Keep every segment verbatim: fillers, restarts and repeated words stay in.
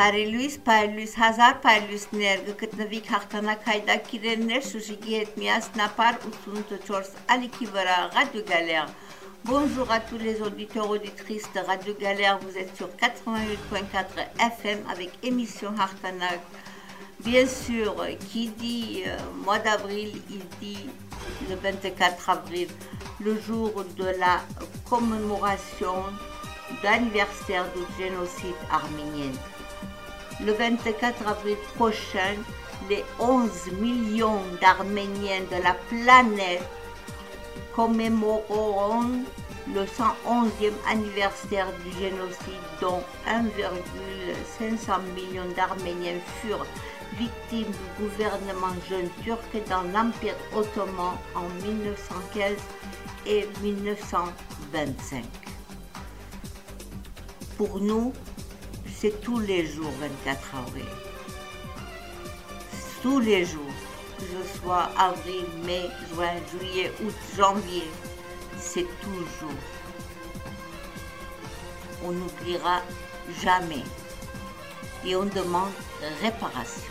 Հարելույս, պայլույս, հազար պայլույսներ գտնվի հաղթանակայդակիրներ Շուշիգի հետ միասնապար ութսունութչորս ալիքի վրա Radio Galère. Bonjour à tous les auditeurs auditrices de Radio Galère, vous êtes sur quatre-vingt-huit virgule quatre F M avec émission Hartanak. Bien sûr, qui dit euh, mois d'avril, il dit le vingt-quatre avril, le jour de la commémoration d'anniversaire du génocide arménien. Le vingt-quatre avril prochain, les onze millions d'Arméniens de la planète commémoreront le cent onzième anniversaire du génocide dont un virgule cinq cents millions d'Arméniens furent victimes du gouvernement jeune turc dans l'Empire ottoman en mille neuf cent quinze et mille neuf cent vingt-cinq. Pour nous, c'est tous les jours vingt-quatre avril. Tous les jours, que ce soit avril, mai, juin, juillet, août, janvier, c'est toujours. On n'oubliera jamais et on demande réparation.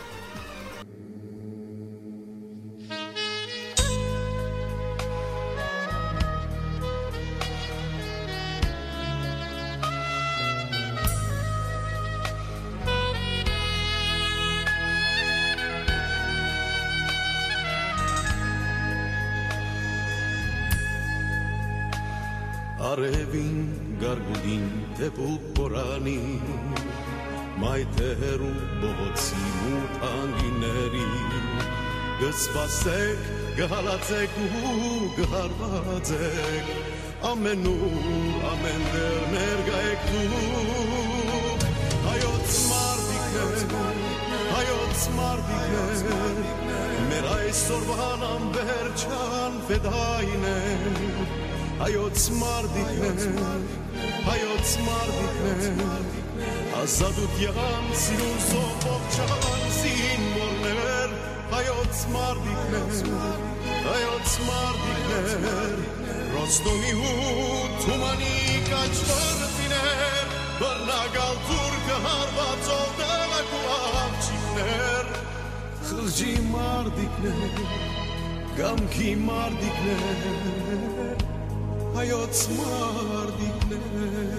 Արևին գարգուլին թեպուկ բորանին մայթերու բողոցի մութ անգիներին գսպասեք գհալացեք ու գհարվածեք ամենուր ամեն դեր ներգայեք դու հայոց մարդիկներ հայոց մարդիկներ մեր այսօրվան ամբերջան ֆեդայիներ Հայոց մարդիկներ, հայոց մարդիկներ, ազատության սիրուն սոպոքչան զինվորներ, հայոց մարդիկներ, հայոց մարդիկներ, Ռոստովի ու Թումանի կաչվրտիներ, բռնագալ թուրքը հարվածով դեղակ ու աղջիկներ, խղճի մարդիկներ, գամքի մարդիկներ, հայոց մարդիկներ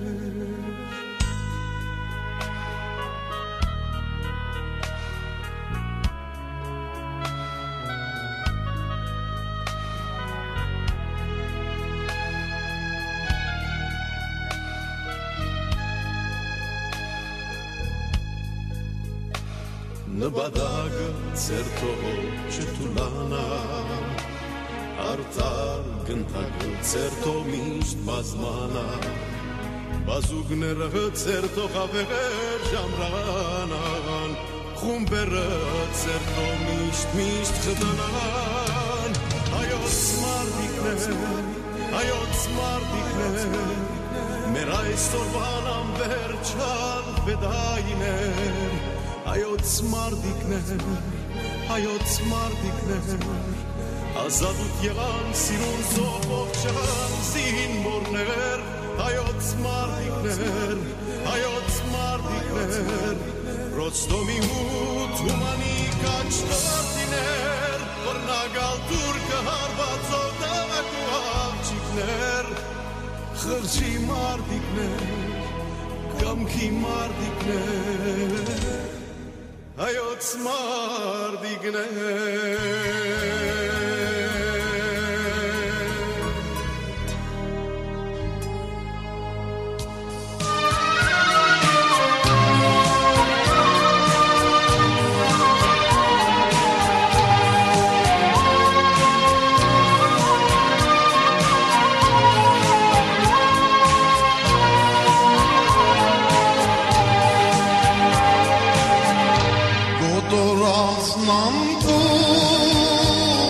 նվադագը ծերտով չտուլանա Արտար գնդակը ծերտով միշտ բազմանա Բազուկները ծերտով ավեր ժամրանան Խումբերը ծերտով միշտ միշտ խտնան Հայոց մարդիկներ, հայոց մարդիկներ Մեր այսօրվան ամբերջան ֆեդայիներ Հայոց մարդիկներ, հայոց մարդիկներ Ազատության սիրուն սոպոքչան զինվորներ Հայոց մարդիկներ, հայոց մարդիկներ Ռոստովի ու Թումանի կաչվրտիներ Բռնագալ թուրքը հարվածով դեղակ ու աղջիկներ Խղճի մարդիկներ, կամքի մարդիկներ Հայոց մարդիկներ Nam tu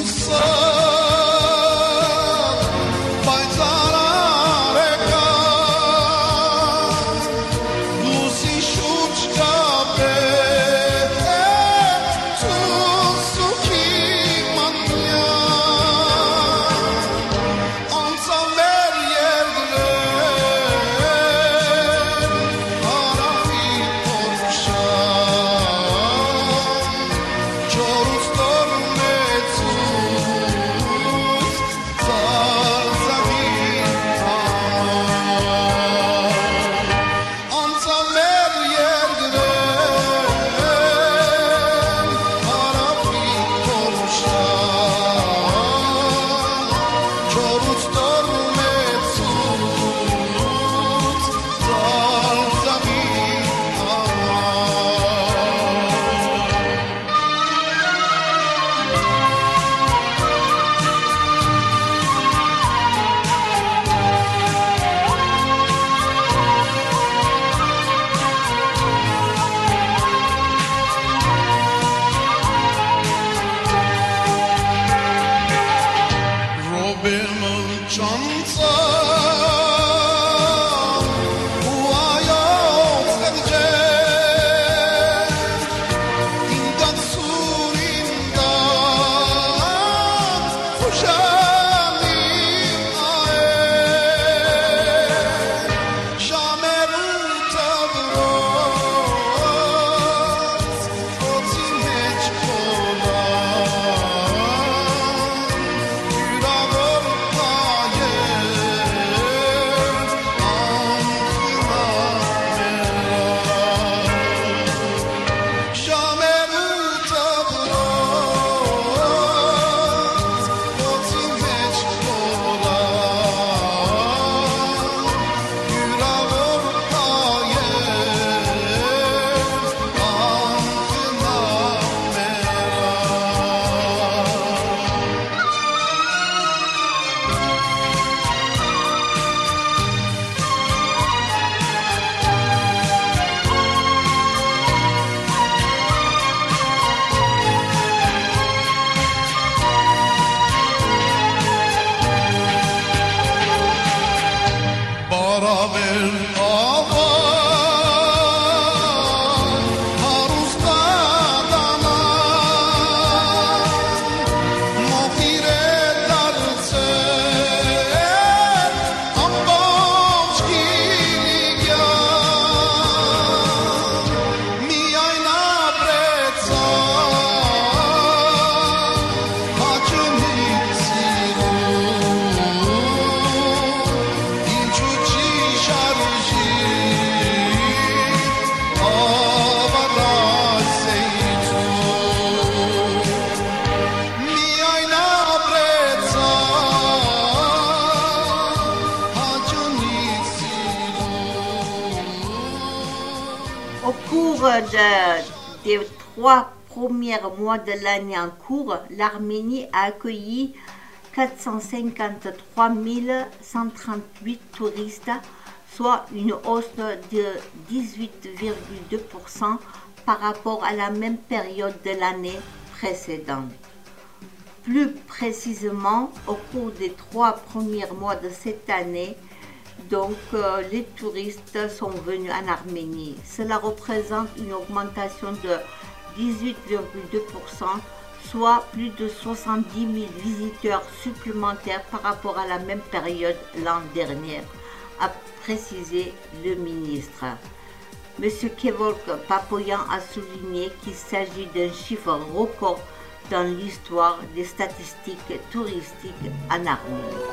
De, des trois premiers mois de l'année en cours, l'Arménie a accueilli quatre cent cinquante-trois mille cent trente-huit touristes, soit une hausse de dix-huit virgule deux pour cent par rapport à la même période de l'année précédente. Plus précisément, au cours des trois premiers mois de cette année, donc euh, les touristes sont venus en Arménie. Cela représente une augmentation de dix-huit virgule deux pour cent, soit plus de soixante-dix mille visiteurs supplémentaires par rapport à la même période l'an dernier, a précisé le ministre. M. Kevork Papoyan a souligné qu'il s'agit d'un chiffre record dans l'histoire des statistiques touristiques en Arménie.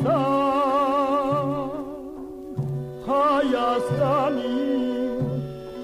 Hayastani,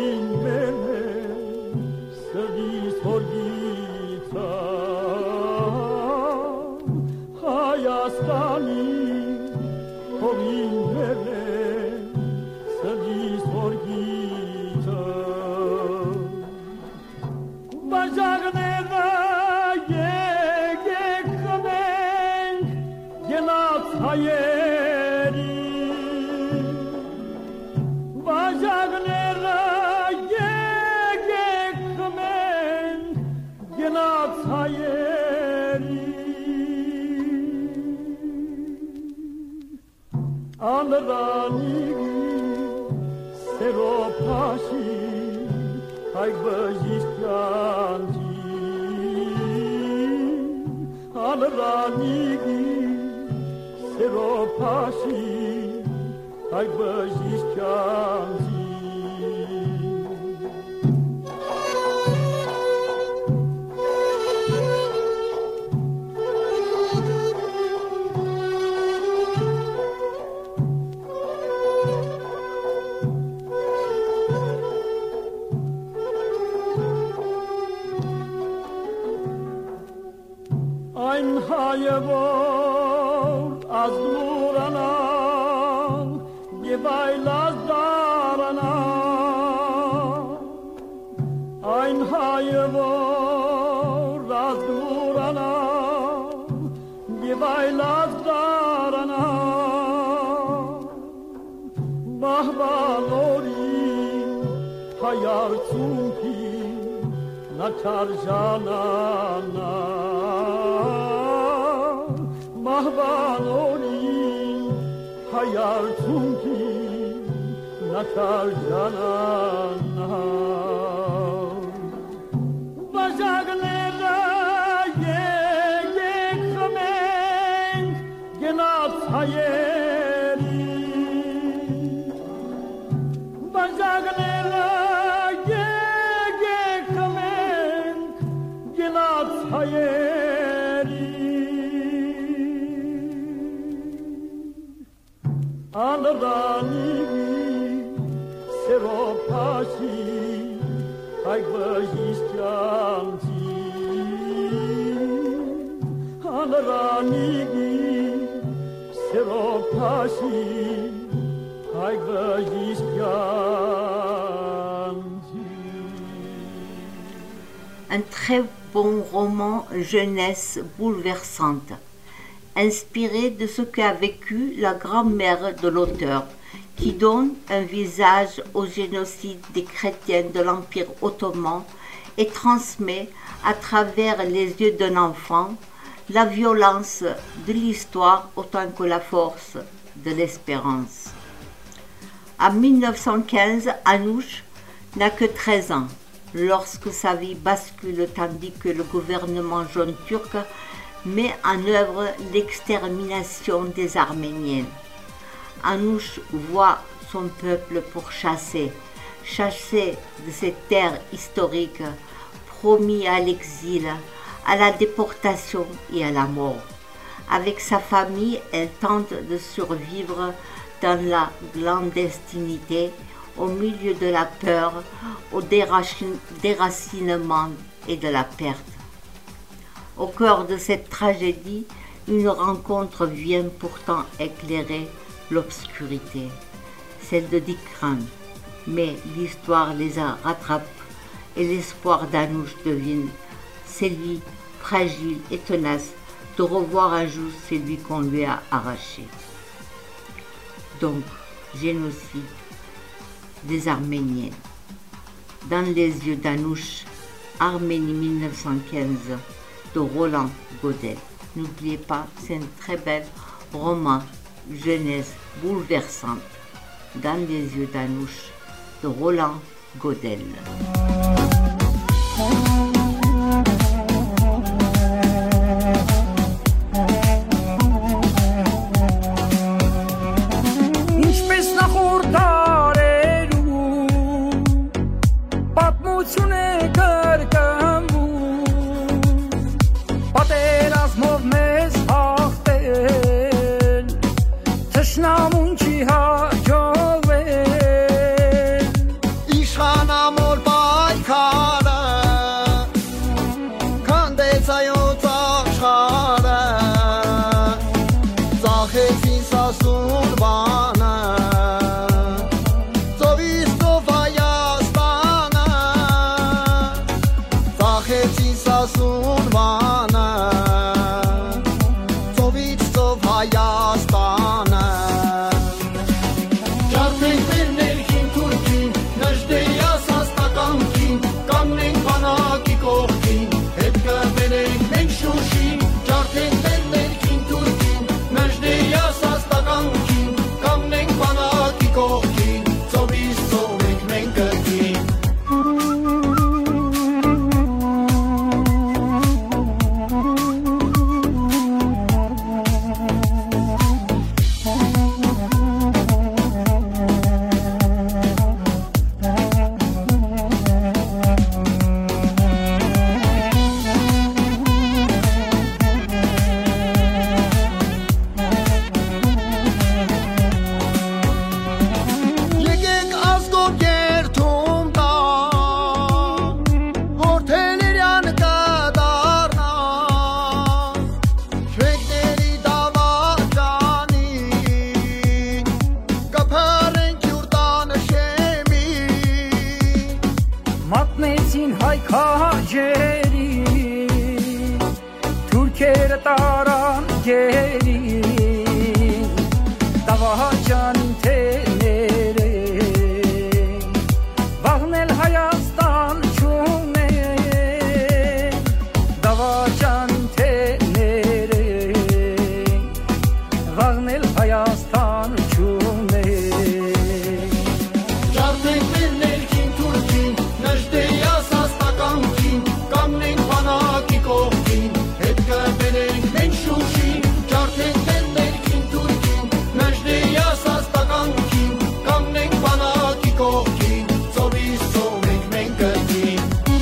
Un très bon roman jeunesse bouleversante, inspiré de ce qu'a vécu la grand-mère de l'auteur, qui donne un visage au génocide des chrétiens de l'Empire ottoman et transmet à travers les yeux d'un enfant la violence de l'histoire autant que la force de l'espérance. En mille neuf cent quinze, Anouch n'a que treize ans lorsque sa vie bascule tandis que le gouvernement jaune turc met en œuvre l'extermination des Arméniens. Anouch voit son peuple pourchassé, chassé de ses terres historiques, promis à l'exil, à la déportation et à la mort. Avec sa famille, elle tente de survivre dans la clandestinité, au milieu de la peur, au déracinement et de la perte. Au cœur de cette tragédie, une rencontre vient pourtant éclairer l'obscurité, celle de Dikran. Mais l'histoire les rattrape et l'espoir d'Anouch devient celui fragile et tenace de revoir un jour celui qu'on lui a arraché. Donc, génocide des Arméniens. Dans les yeux d'Anouch, Arménie mille neuf cent quinze de Roland Godel. N'oubliez pas, c'est un très bel roman jeunesse bouleversante. Dans les yeux d'Anouch de Roland Godel. Իշխանա Ջրեցին հայ քաջերի Թուրքերը տարան գերի Դավաճանին թեները Վաղնել Հայաստան չունեն Դավաճանին թեները Վաղնել Հայաստան չունեն Ջարդենք մեր ներքին Թուրքին Նժդեյա սաստականքին Կանգնենք բանակի կողքին Հետ կբերենք մենք Շուշին Ջարդենք մեր ներքին Թուրքին Նժդեյա սաստականքին Կանգնենք բանակի կողքին Ծովից ծովենք մենք կրկին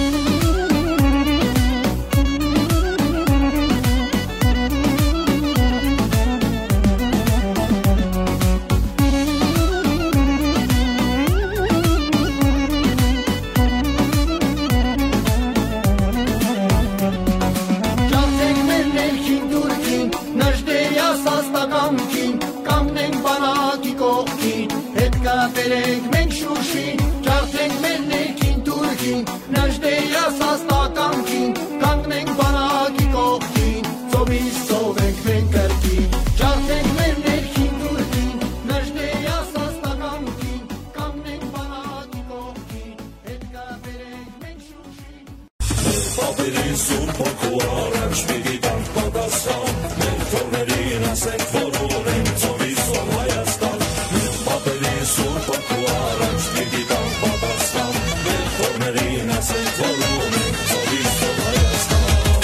Ջարդենք մեր ներքին Թուրքին Նժդեյա սաստականքին Կանգնենք բանակի կողքին Հետ կբերենք մենք Շուշին Ջարդենք մեր ներքին Թուրքին Նժդեյա սաստականքին Կանգնենք բանակի կողքին Ծովից ծովենք մենք կրկին Ջարդենք մեր ներքին Թուրքին Նժդեյա սաստականքին Կանգնենք բանակի կողքին Հետ կբերենք մենք Շուշին Պապերի սուրբ հոգու առաջ պիտի տանք պատասխան Մեր թողներին ասենք, որ ունենք ծովից ծով Հայաստան Պապերի սուրբ հոգու առաջ պիտի տանք պատասխան Մեր թողներին ասենք, որ ունենք ծովից ծով Հայաստան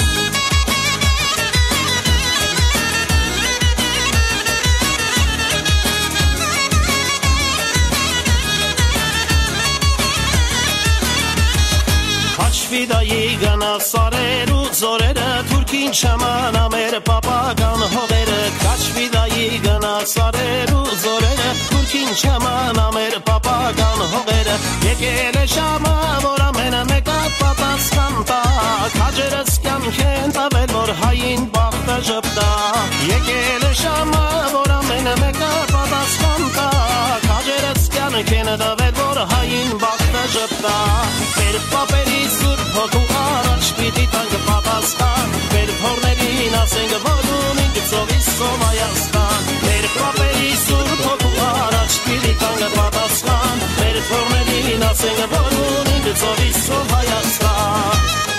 Հաշվիդայի գնասարեր ու զորերը Թուրքին չմանա մեր պապական հողերը Հաշվիդայի գնասարեր ու զորերը Թուրքին չմանա մեր պապական հողերը Եկել է ժամը, որ ամենը մեկը պատասխան տա Քաջերս կյանք են տվել, որ հային բախտը ժպտա Եկել է ժամը, որ ամենը մեկը պատասխան տա Քաջերս կյանք են տվել, որ հային բախտը ժպտա Մեր պապերի սուրբ հոգու առաջ պիտի տանք պատասխան Մեր փորներին ասենք, որ ունենք ծովից ծով Հայաստան Մեր պապերի սուրբ հոգու առաջ պիտի տանք պատասխան Մեր փորներին ասենք, որ ունենք ծովից ծով Հայաստան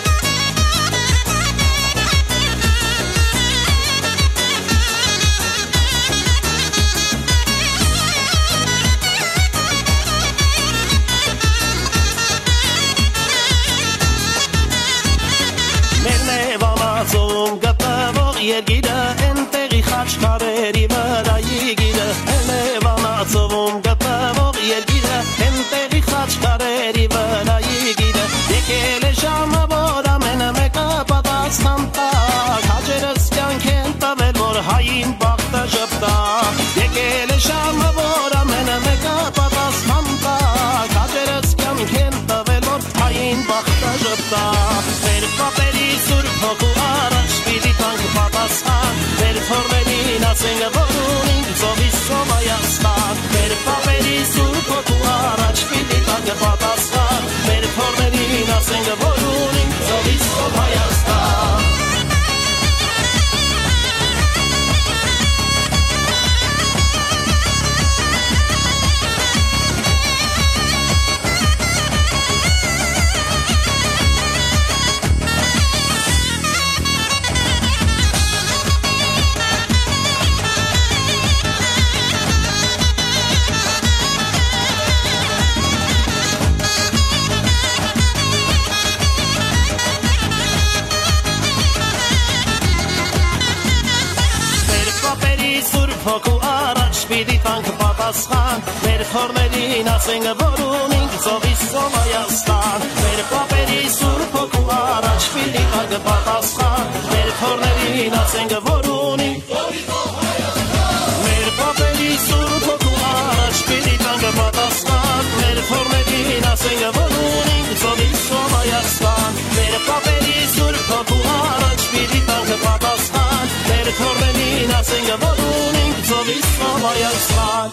Ծովում գտնվող երգիրը Ենտեղի խաչքարերի վրայի գիրը Լևանացովում գտնվող երգիրը Ենտեղի խաչքարերի վրայի գիրը Եկել է ժամը, որ ամենը մեկը պատասխան տա Քաջերս կյանք են տվել, որ հային բախտը ժպտա Եկել է ժամը, որ ամենը մեկը պատասխան տա Քաջերս կյանք են տվել, որ հային բախտը ժպտա Մեր պապերի սուրբ հոգու առաջ պիտի տանք պատասխան Մեր թողներին ասենք, որ ունենք ծովից ծով Հայաստան Մեր պապերի սուրբ հոգու առաջ պիտի տանք պատասխան Մեր թողներին ասենք, որ ունենք ծովից ծով Հայաստան Հոգու առաջ պիտի տանք պատասխան Մեր թողներին ասենք, որ ունենք ծովից ծով Հայաստան Մեր պապերի սուրբ հոգու առաջ պիտի տանք պատասխան Մեր թողներին ասենք, որ ունենք ծովից ծով Հայաստան Մեր պապերի սուրբ հոգու առաջ պիտի տանք պատասխան Մեր թողներին ասենք, որ ունենք ծովից ծով Հայաստան Մեր պապերի սուրբ հոգու առաջ պիտի տանք պատասխան Մեր թողներին ասենք, որ ունենք ծովից ծով Հայաստան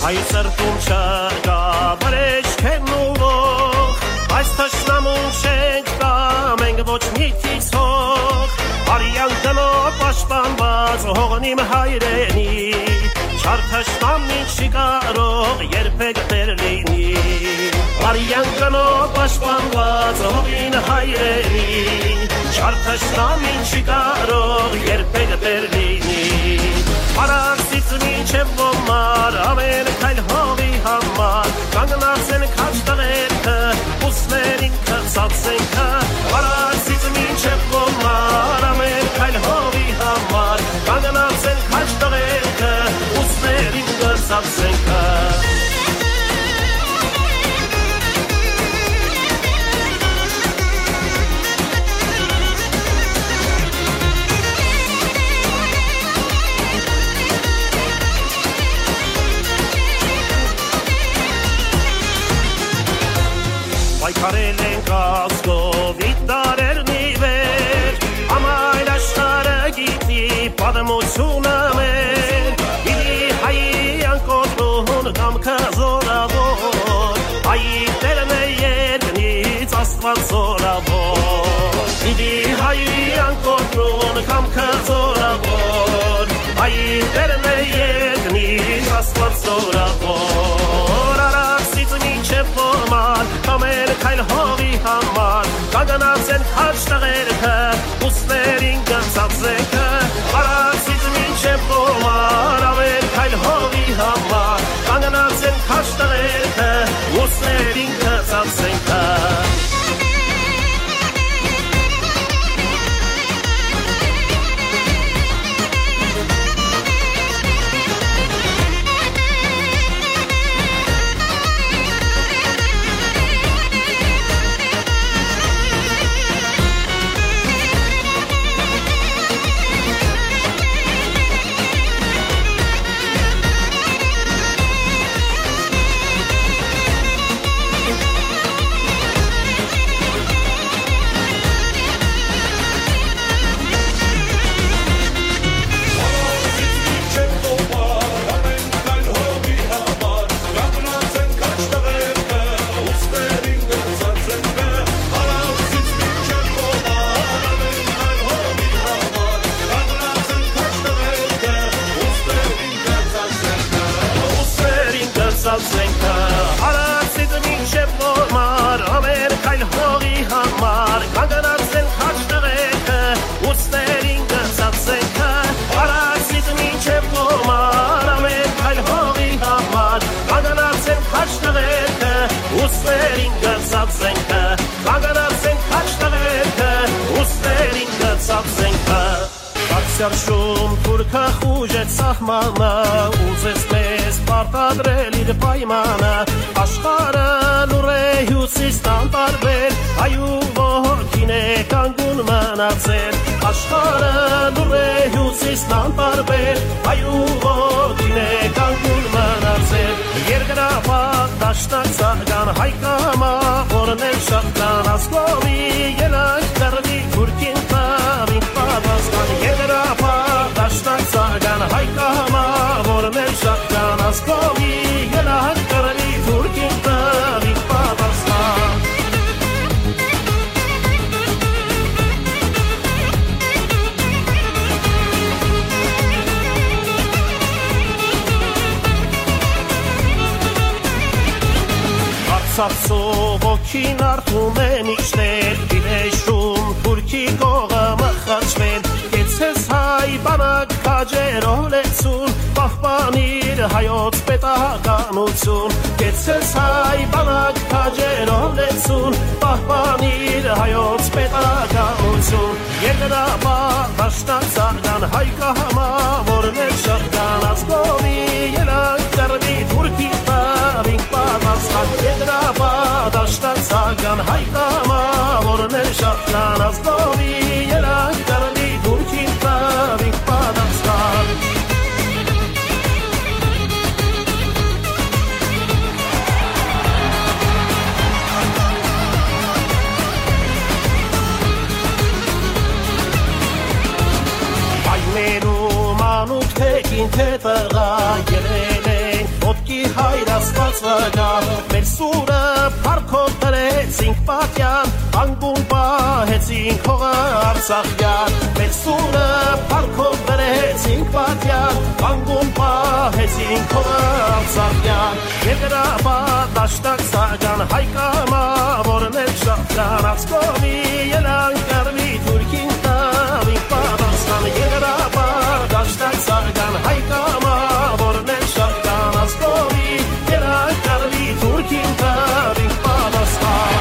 հայ սրտում չկա վրեժք են ուղող, այս թշնամուն չենք կա, մենք ոչ միթից հող, արյան դնով պաշտպանված հողն իմ հայրենի, չար թշնամին չի կարող երբեք տեր լինի, արյան դնով պաշտպանված հողին հայրենի, չար թշնամին չի կարող երբեք տեր լինի, Արարսից մինչև ոմար, ամեն քայլ հողի համար, կանգնած են քաչ տղերքը, ուսներին կծած ենքը, Արարսից մինչև ոմար, ամեն քայլ հողի համար, կանգնած են քաչ տղերքը, ուսներին կծած ենքը Պայքարել ենք ասկով իտարերն ի վեր, ամայլ աշխարը գիտի պատմությունը մեր, իլի հայի անկոտրուն կամքը զորավոր, հայի տերն է երկնից աստված զորավոր, իլի հայի անկոտրուն կամքը զորավոր, հայի տերն է երկնից աստված զորավոր, Արարսից մինչև ոմար, ամեն քայլ հողի համար, կանգնած են քաչ տղերքը, ուսներին կծած ենքը, Արարսից մինչև ոմար, ամեն քայլ հողի համար, կանգնած են քաչ տղերքը, ուսներին կծած ենքը Արարսից մինչև ոմար, ամեն քայլ հողի համար, կանգնած են քաչ տղերքը, ուսներին կծած ենքը, Արարսից մինչև ոմար, ամեն քայլ հողի համար, կանգնած են քաչ տղերքը, ուսներին կծած ենքը, կանգնած են քաչ տղերքը, ուսներին կծած ենքը Սարշում թուրքը խուժեց սահմանը, ուզեց մեզ պարտադրել իր պայմանը, աշխարը լուր է հյուսիսն տարբեր, այու ոգին է կանգուն մնացել, աշխարը լուր է հյուսիսն տարբեր, այու ոգին է կանգուն մնացել, երկրապատ դաշնակ սահգան հայկամա, որն էլ շատ կան ասկովի, ելանք դրվի թուրքին տավին պատասկան, երկրապատ դաշնակ սահգան հայկամա, որն էլ շատ կան ասկովի, ելանք դրվի թուրքին տավին պատասկան Արցախցով ոգին արթում է միշտեր, դիվեշում թուրքի կողմը խաչվել, կեցես հայ բանակ քաջերով լեցուն, պահպանիր հայոց պետականություն, կեցես հայ բանակ քաջերով լեցուն, պահպանիր հայոց պետականություն, երկրապատ դաշնակ սահգան հայկամա, որն էլ շատ կան ասկովի, ելանք դրվի թուրքի տավին պատասխան, երկրապատ դաշնակ սահգան հայկամա, որն էլ շատ կան ասկովի, ելանք դրվի թուրքի տավին պատասխան Այներում անուք թեկին թե տղա, ելել ենք ոտքի հայրաստված վրա մեր սուրը փառքով դրեցինք պատյան անգուն պահեցինք հողը Արցախյան մեր սուրը փառքով դրեցինք պատյան անգուն պահեցինք հողը Արցախյան երկրապատ դաշտակցական հայկամավորներ շահկան Ածկովի ելան կարմի թուրքին տավին պատասխան երկրապատ դաշտակցական հայկամավորներ շահկան Ածկովի ելան կարմի թուրքին տավին պատասխան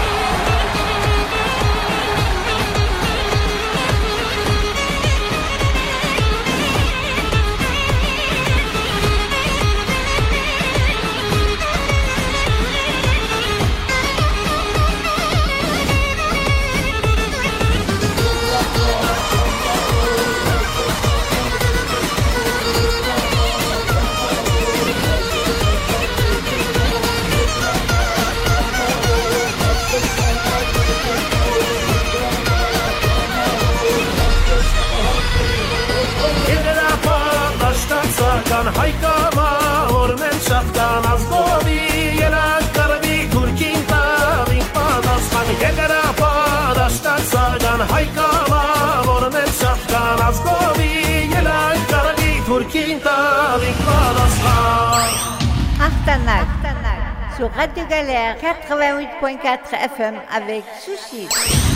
հայկամավորներ շահկան Ածկովի ելան կարմի թուրքին տավին պատասխան երկրապատ դաշտակցական հայկամավորներ շահկան Ածկովի ելան կարմի թուրքին տավին պատասխան Achtanak, sur Radio Galère quatre-vingt-huit point quatre F M avec Sushi.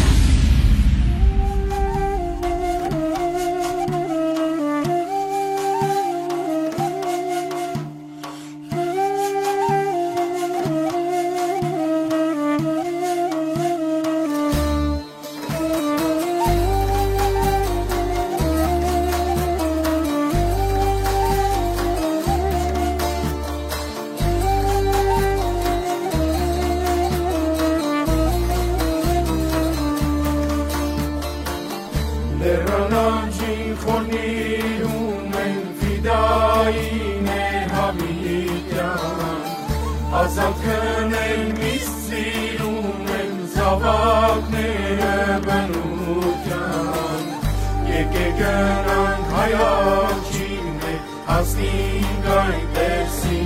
Ազատքն էլ միսցինում են զավակները բնության Եկե գնանք հայաչին է հասնինք այնտեղ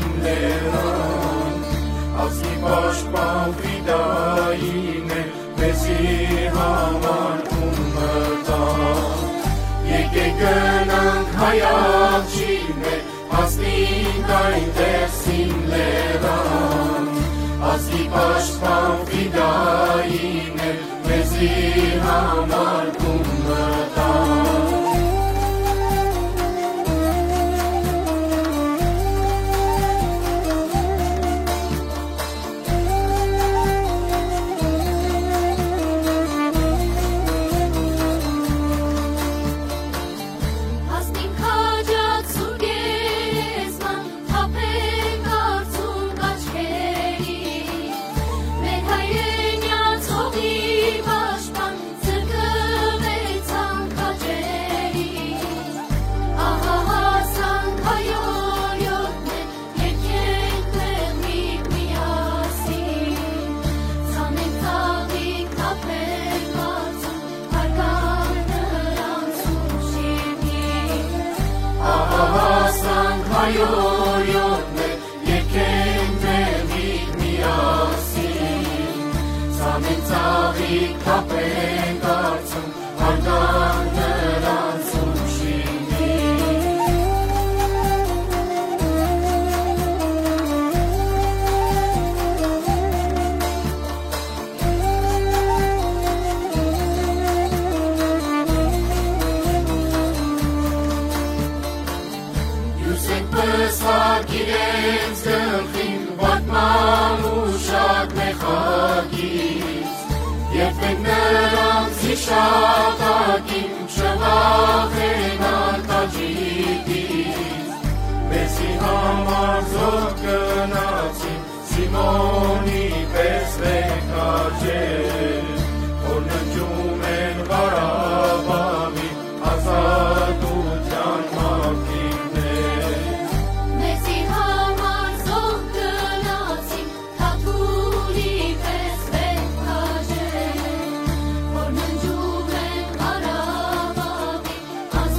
սինլերան Ասի պաշտպան ֆիդային է մեզի համար ում մտան Եկե գնանք հայաչին է հասնինք այնտեղ սինլերան Ասի պաշտպան ֆիդային է մեզի համար ում մտան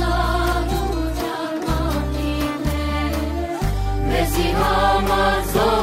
Zima mazor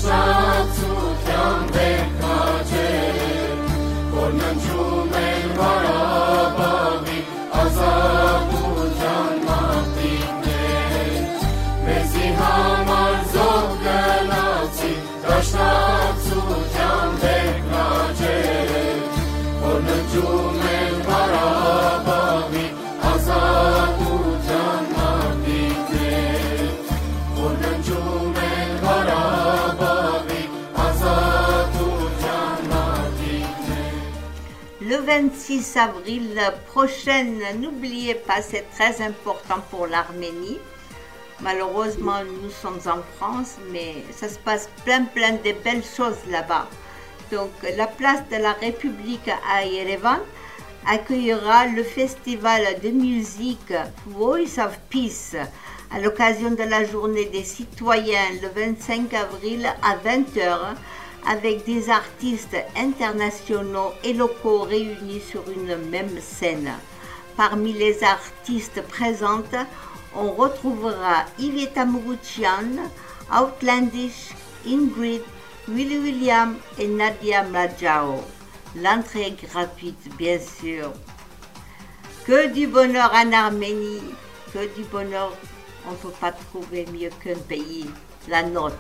Դաշնակցության վերքաճեր, որ ննջում են Ղարաբաղի ազատության մարտիկներ, մեզի համար զոհ գնացի դաշնակցության վերքաճեր, որ ննջում են Ղարաբաղի ազատության մարտիկներ, որ ննջում են Ղարաբաղի ազատության մարտիկներ. Le vingt-six avril prochain, n'oubliez pas, c'est très important pour l'Arménie. Malheureusement, nous sommes en France, mais ça se passe plein plein de belles choses là-bas. Donc, la place de la République à Yerevan accueillera le festival de musique Voice of Peace à l'occasion de la journée des citoyens le vingt-cinq avril à vingt heures avec des artistes internationaux et locaux réunis sur une même scène. Parmi les artistes présentes, on retrouvera Iveta Muguchian, Outlandish, Ingrid, Willy William et Nadia Mladjao. L'entrée est gratuite, bien sûr. Que du bonheur en Arménie, que du bonheur. On ne peut pas trouver mieux qu'un pays, la nôtre.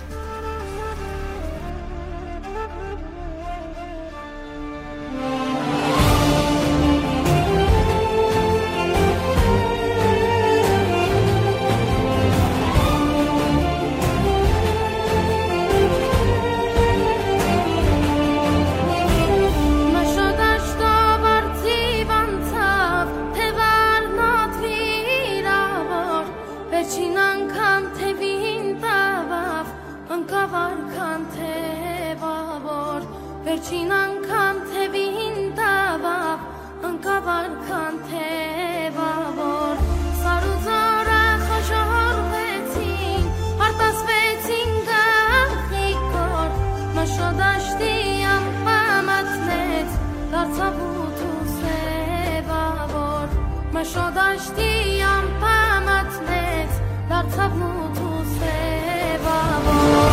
Վերջին անգամ թևին տավավ, ընկավ արքան թևավոր, սարուզորը խաշորվեցին, արտասվեցին գաղնիկոր, մաշոդաշտի ամպամատնեց, դարձավ ուտու սևավոր, մաշոդաշտի ամպամատնեց, դարձավ ուտու սևավոր,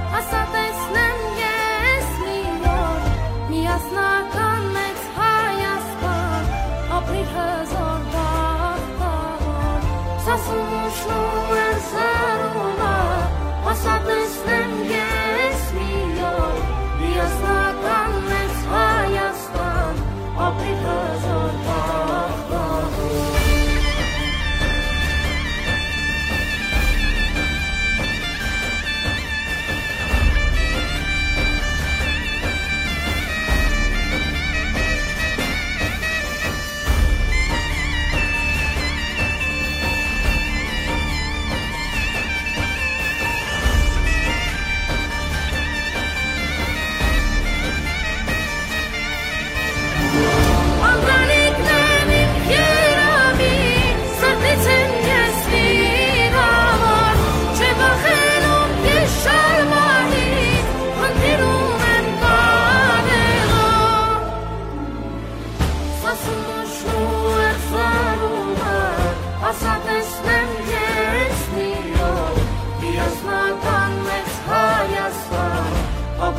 Հայաստան մեծ Հայաստան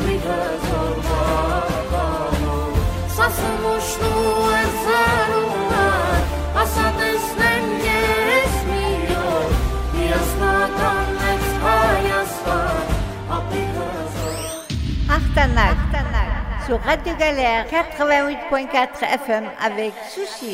hezar babor Sasımışlı ezarlar Asadeslen gezmiyor Yazmadan et hayaslar Abi hezar Achtanak, sur Radio Galère quatre-vingt-huit point quatre F M avec Sushi.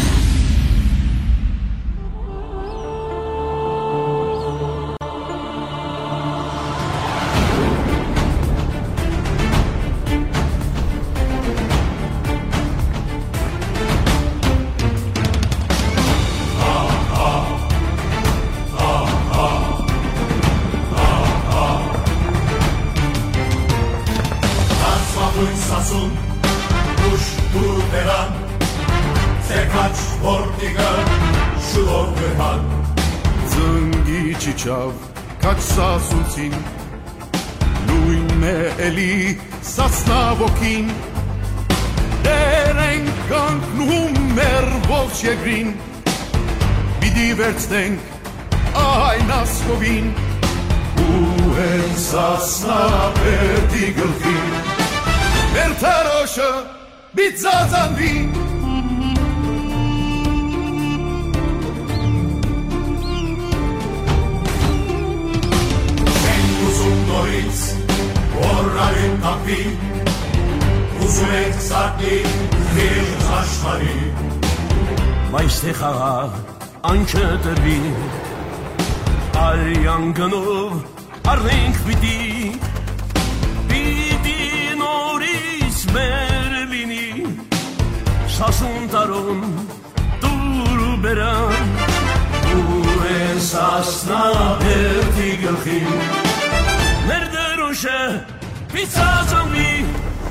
Sassun, kuş tuteran, se kaç vortiga, şu orhan. Zângi çiçav, kaç sasunțin, lui me eli sasnavokin, derenkank numer volchegrin, bidivertstenk, ai naskovin, uen sasna vertigelkin. Mertaroșă, bițazanvi Sen uzun doriți, orarın kapi Uzun et sardi, bir taşları Maistexağa ançetervi Al yangınov arrenk bidi Bidi noris merlini Sasıntarun dur beran Bu esasna verti gılhin Nerede roşe bitzazanvi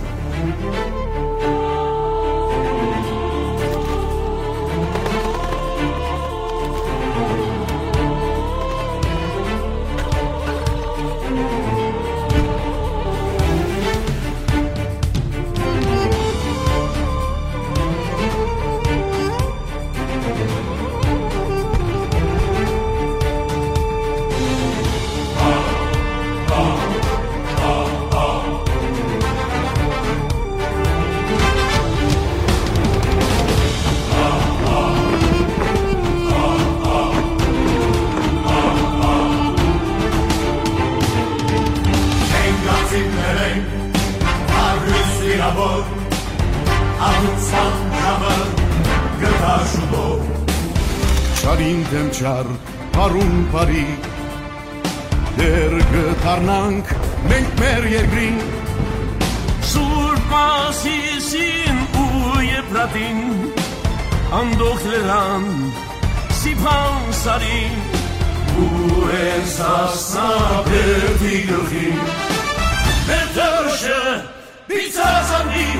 Չարինտեմ չար, հարուն պարի, դեր գտարնանք մենք մեր երկրին, Սուրբ Մասիսին ու Եփրատին, անդողջ լերան, Սիփան սարին, ու են սասնա բերդի գլխին, մեր դրոշը բիծազանի,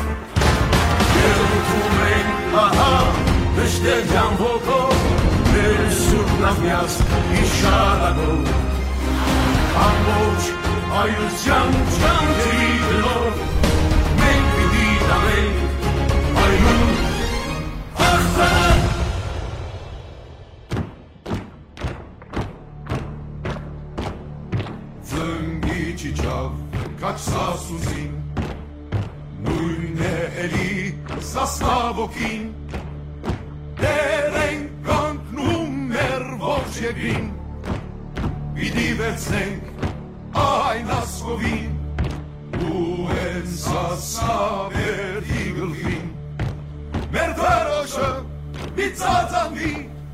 Երդում ենք ահա Մշտեր ջան ոգով, մեր սուրբ նավյաց իշարագով, Ամոչ այության ճանտերի դրով, մենք պիտի տանենք այուն աղթանակ։ Զնգի չիչավ, կաչ սասուսին, նույն է էլի սասնավոքին, Դեր ենք կանգնում մեր ողջ երկրին, Պիտի վերցնենք այն ասկովին, Ու են սասա վերդի գլխին, Մեր դրոշը բիծազանվի,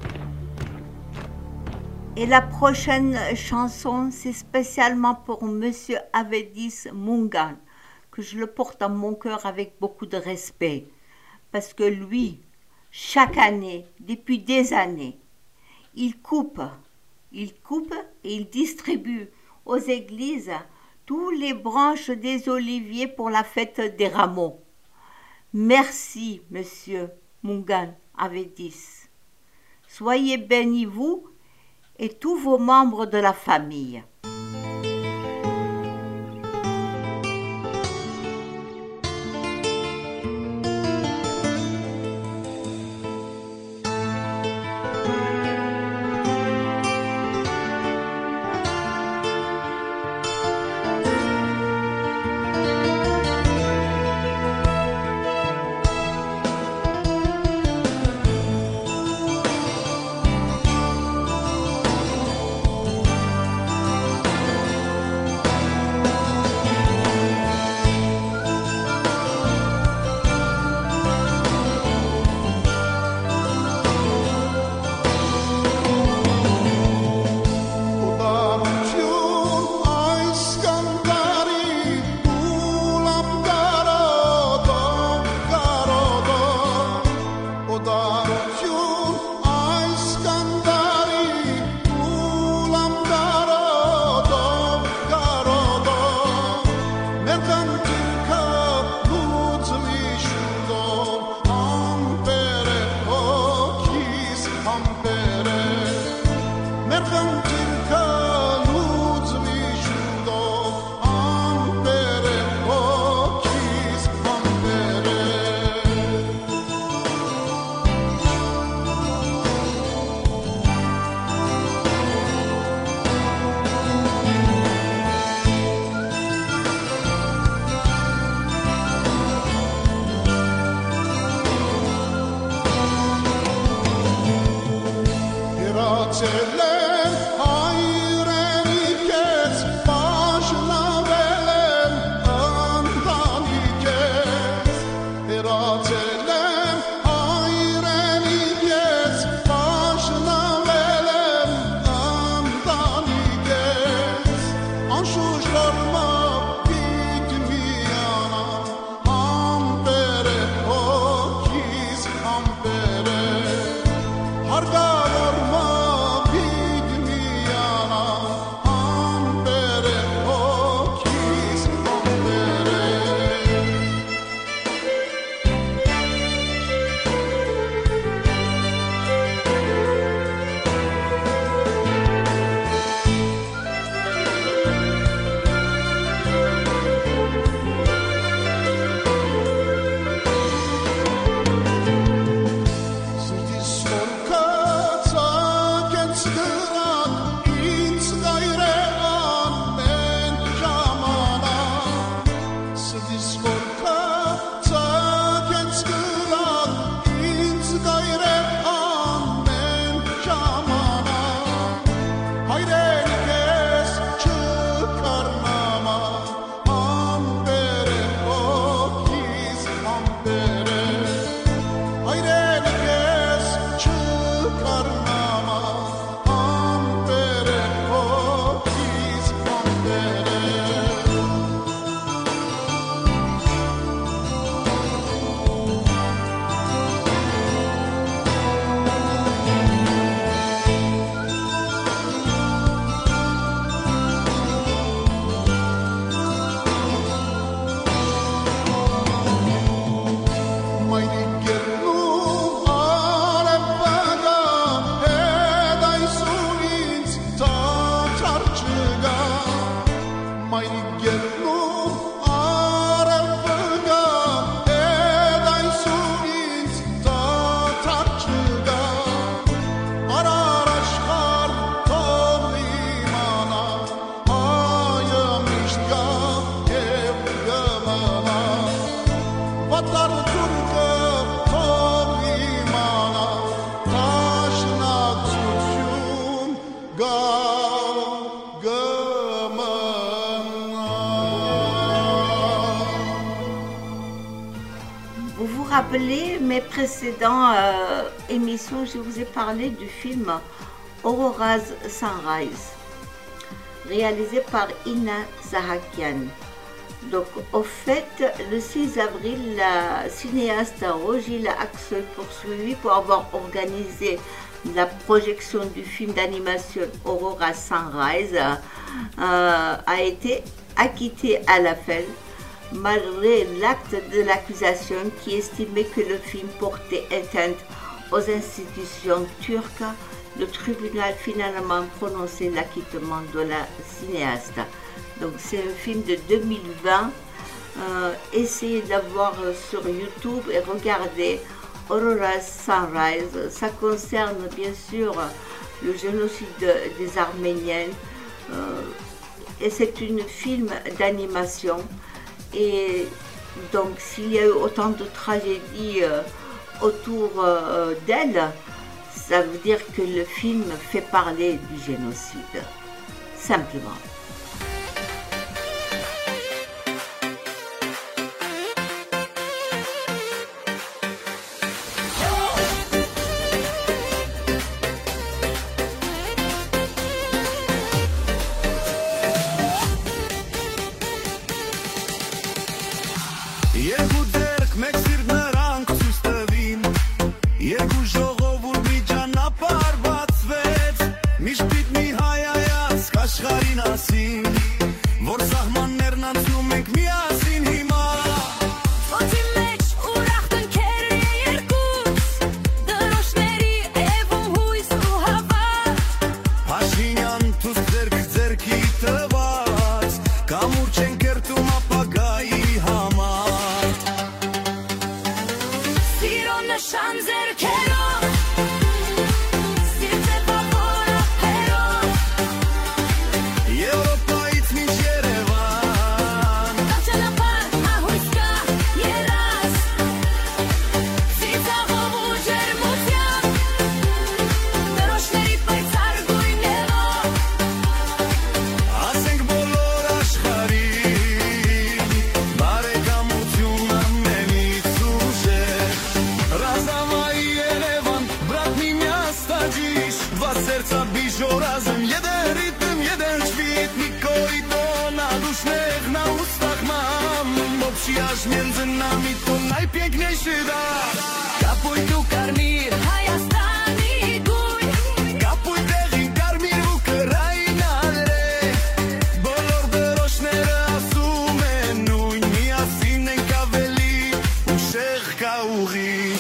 Et la prochaine chanson, c'est spécialement pour Monsieur Avedis Mungan, que je le porte dans mon cœur avec beaucoup de respect. Parce que lui, chaque année, depuis des années, il coupe, il coupe et il distribue aux églises tous les branches des oliviers pour la fête des rameaux. Merci, Monsieur Mungan Avedis. Soyez bénis, vous et tous vos membres de la famille. Rappelez mes précédentes euh, émissions, je vous ai parlé du film Aurora's Sunrise, réalisé par Ina Zahakian. Donc, au fait, le six avril, la cinéaste Roger Axel poursuivi pour avoir organisé la projection du film d'animation Aurora's Sunrise euh, a été acquittée à l'appel, malgré l'acte de l'accusation qui estimait que le film portait atteinte aux institutions turques. Le tribunal finalement prononcé l'acquittement de la cinéaste. Donc c'est un film de deux mille vingt. Euh, essayez d'avoir sur YouTube et regardez Aurora's Sunrise. Ça concerne bien sûr le génocide des Arméniens. Euh, et c'est un film d'animation. Et donc, s'il y a eu autant de tragédies euh, autour euh, d'elle, ça veut dire que le film fait parler du génocide, simplement. Ashgarinas uśmiech na ustach mam, bo przyjaźń między nami to najpiękniejszy dar. Kapuj tu karmir, Hayastani guy kapuj derin karmir Ukrainadre. Bolor de roshnera asume nui mi asinen kaveli ushech kauri.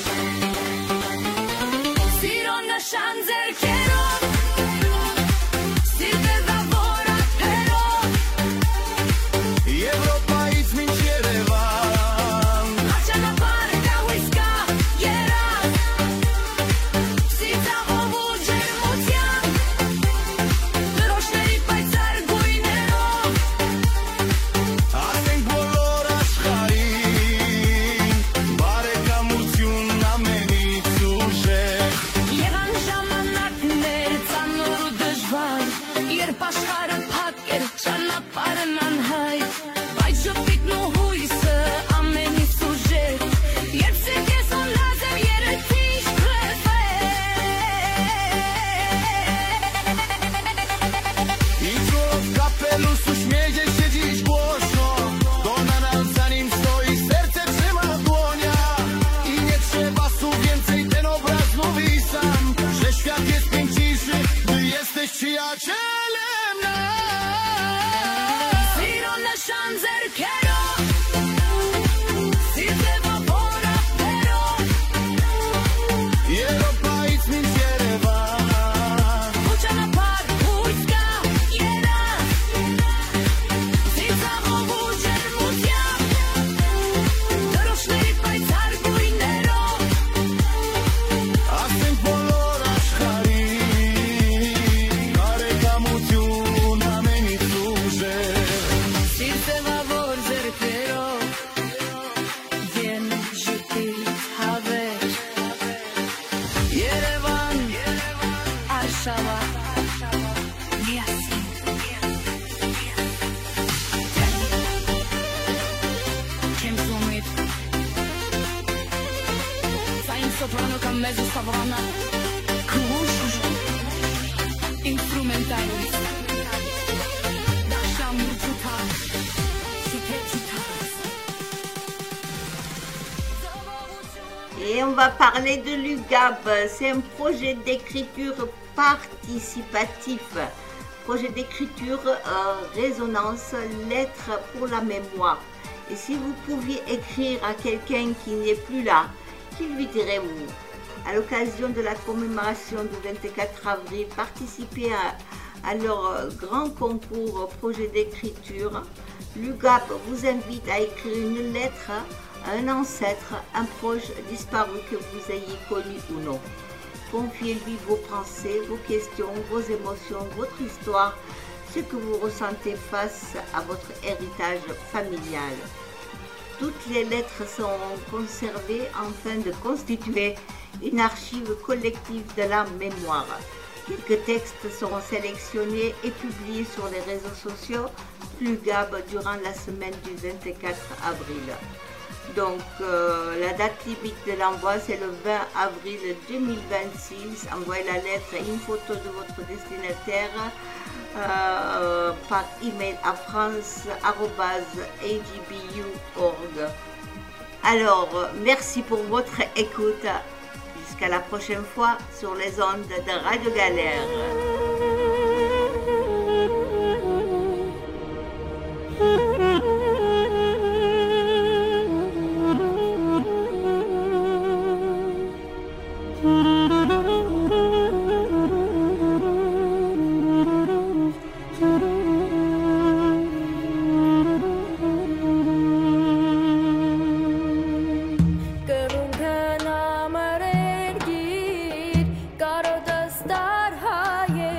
Siron na shanzer kero Sirve vavora pero Europa idź mi Yerevan. Hacha na parka łyska Jera Sita obu dżermutian Rośne i pajcar gujnero Asen bolora shcharim, bareka murtiun ameni tzushech. Jegan shamanak nerca noru dëzhvaj Jer pashkar paker Shana parnan haj Vaj shopit no hujse Ameni sujet Jer pse keson lazem Jer tish prefe I człowiek w kapeluszu śmieje się dziś głośno. Donald za nim stoi, serce trzyma w dłoniach. I nie trzeba słów więcej, ten obraz mówi sam, że świat jest piękniejszy, gdy jesteś przyjacielem nam. Siro na shanzer kero Sirve vavora pero Europa idź mi Yerevan. Hacha na par hujska Jera Sita obu dżermutian Rośne i pajcar gujnero Asen bolora shcharim, bareka murtiun ameni tzushech. Sirte vavor zerkero Vien juti haver Yerevan. Ashava Niasin Kem sumit Sain soprano ca mezzo savrana Kush Instrumentalis Dasha murtuta Site tutas Et on va parler de l'U G A B. C'est un projet d'écriture participatif. Projet d'écriture euh, résonance, lettres pour la mémoire. Et si vous pouviez écrire à quelqu'un qui n'est plus là, qui lui direz-vous? À l'occasion de la commémoration du vingt-quatre avril, participez à, à leur euh, grand concours projet d'écriture. L'U G A B vous invite à écrire une lettre à un ancêtre, un proche disparu que vous ayez connu ou non. Confiez-lui vos pensées, vos questions, vos émotions, votre histoire, ce que vous ressentez face à votre héritage familial. Toutes les lettres seront conservées afin de constituer une archive collective de la mémoire. Quelques textes seront sélectionnés et publiés sur les réseaux sociaux de l'U G A B durant la semaine du vingt-quatre avril. Donc, euh, la date limite de l'envoi, c'est le vingt avril deux mille vingt-six. Envoyez la lettre et une photo de votre destinataire euh, par email à france arobase a g b u point org. Alors, merci pour votre écoute. Jusqu'à la prochaine fois sur les ondes de Radio Galère. Կրունգն ամրեր գիր, կարոտ ստար հայեր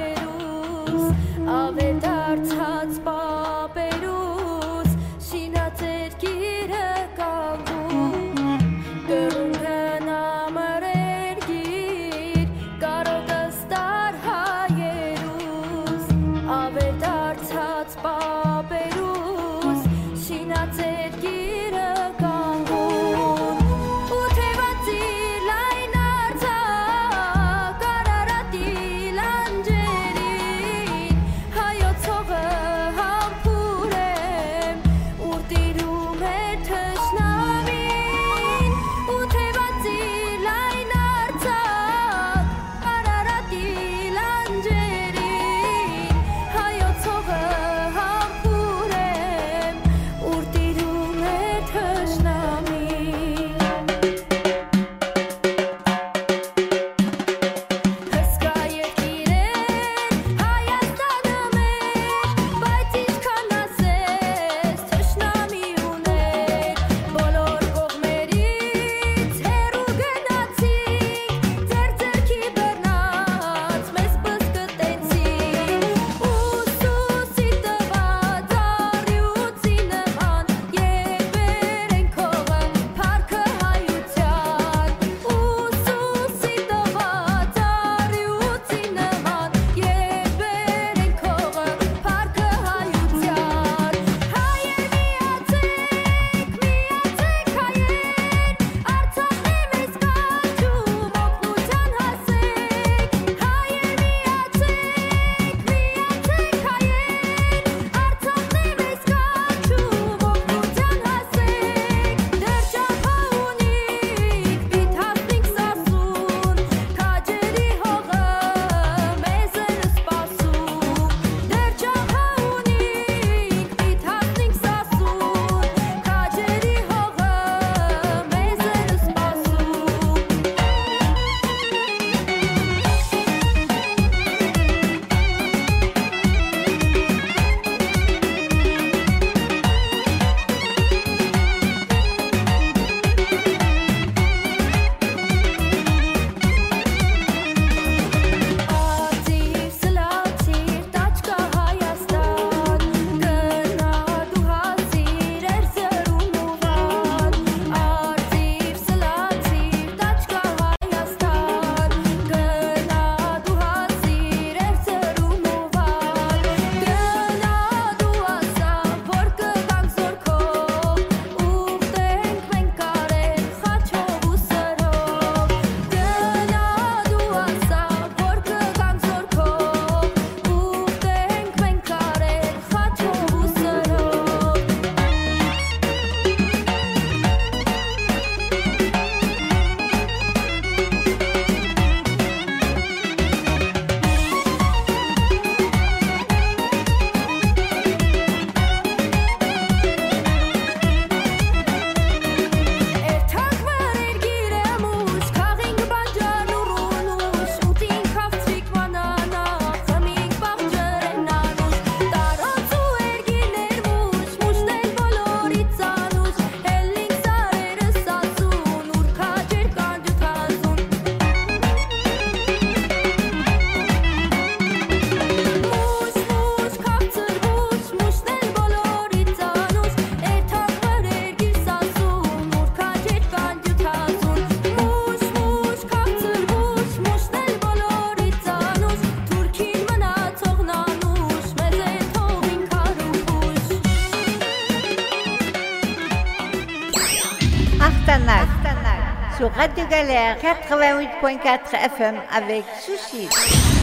Astana, sur Radio Galère quatre-vingt-huit point quatre F M avec Sushi.